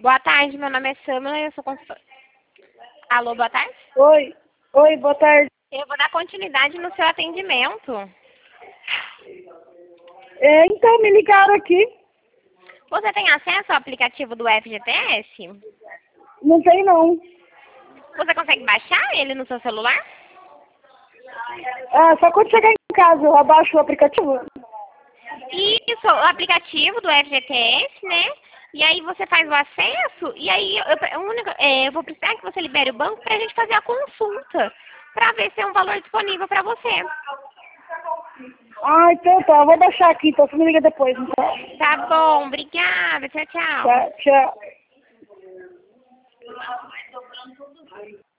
Boa tarde, meu nome é Samila e eu sou consultora. Alô, boa tarde? Oi, boa tarde. Eu vou dar continuidade no seu atendimento. Então, me ligaram aqui. Você tem acesso ao aplicativo do FGTS? Não tem, não. Você consegue baixar ele no seu celular? Ah, só quando chegar em casa eu abaixo o aplicativo. Isso, o aplicativo do FGTS, né? E aí você faz o acesso e aí eu vou precisar que você libere o banco para a gente fazer a consulta, para ver se tem um valor disponível para você. Ah, então tá. Eu vou baixar aqui, então você me liga depois, então. Tá bom, obrigada, tchau, tchau. Tá, tchau.